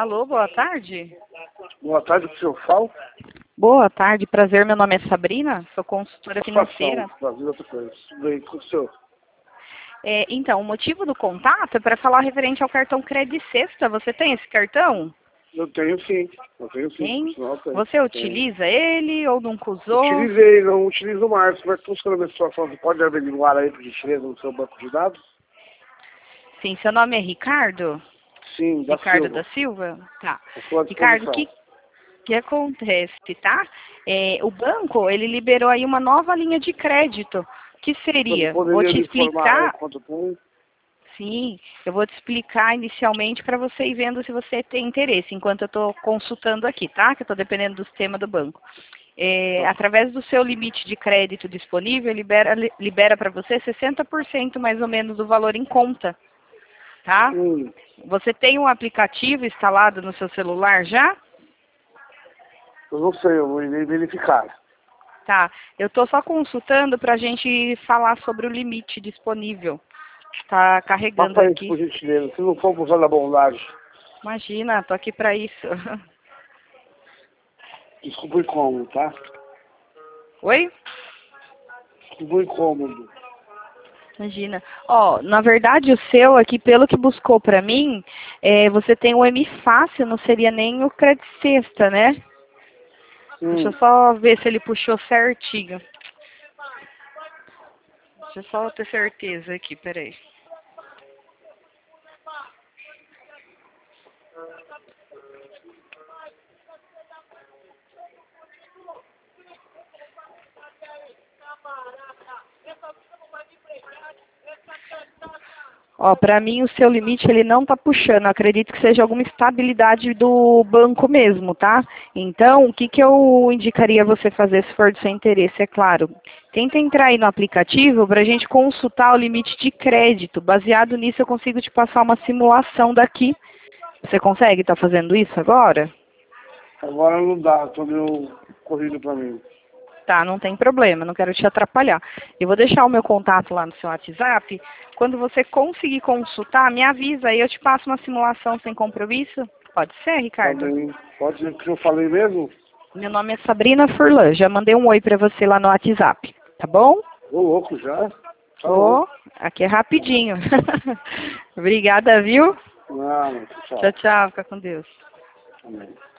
Alô, boa tarde. Boa tarde, o senhor fala? Boa tarde, prazer, meu nome é Sabrina, sou consultora financeira. Prazer, outra coisa. Tudo bem com o senhor? Então, o motivo do contato é para falar referente ao cartão Credit Sexta. Você tem esse cartão? Eu tenho sim, Tem? por sinal, tenho. Você utiliza ele ou nunca usou? Utilizei, não utilizo mais. Como é que funciona a situação? Você pode averiguar aí, por gentileza, no seu banco de dados? Sim, seu nome é Ricardo? Sim, da Ricardo Silva. da Silva? Tá. À sua Ricardo, o disposição. que acontece, tá? O banco, ele liberou aí uma nova linha de crédito. Que seria? Vou Poderia te me informar aí explicar. quanto tem? Sim, eu vou te explicar inicialmente para você ir vendo se você tem interesse, enquanto eu estou consultando aqui, tá? Que eu estou dependendo do sistema do banco. Através do seu limite de crédito disponível, libera para você 60% mais ou menos do valor em conta, tá? Você tem um aplicativo instalado no seu celular já? Eu não sei, eu vou irei verificar. Tá, eu estou só consultando para a gente falar sobre o limite disponível. Está carregando Faça isso, aqui. por gentileza. Se não for por da bondade. Imagina, estou aqui para isso. Desculpa o incômodo, tá? Oi? Desculpa o incômodo. Imagina. Ó, na verdade o seu aqui, pelo que buscou para mim, você tem o M Fácil, não seria nem o Credit Sexta, né? Deixa eu só ver se ele puxou certinho. Deixa eu só ter certeza aqui, peraí. Ó, para mim o seu limite ele não tá puxando, eu acredito que seja alguma estabilidade do banco mesmo, tá? Então, o que que eu indicaria você fazer se for do seu interesse, é claro. Tenta entrar aí no aplicativo para a gente consultar o limite de crédito. Baseado nisso, eu consigo te passar uma simulação daqui. Você consegue estar fazendo isso agora? Agora não dá, tô meio corrido pra mim. Tá, não tem problema, não quero te atrapalhar. Eu vou deixar o meu contato lá no seu WhatsApp. Quando você conseguir consultar, me avisa aí, eu te passo uma simulação sem compromisso. Pode ser, Ricardo? Tá bem. Pode ser que eu falei mesmo? Meu nome é Sabrina Furlan, já mandei um oi pra você lá no WhatsApp, tá bom? Ô, louco já? Tá Ô, aqui é rapidinho. Obrigada, viu? Não, tchau. Tchau, tchau, fica com Deus. Amém.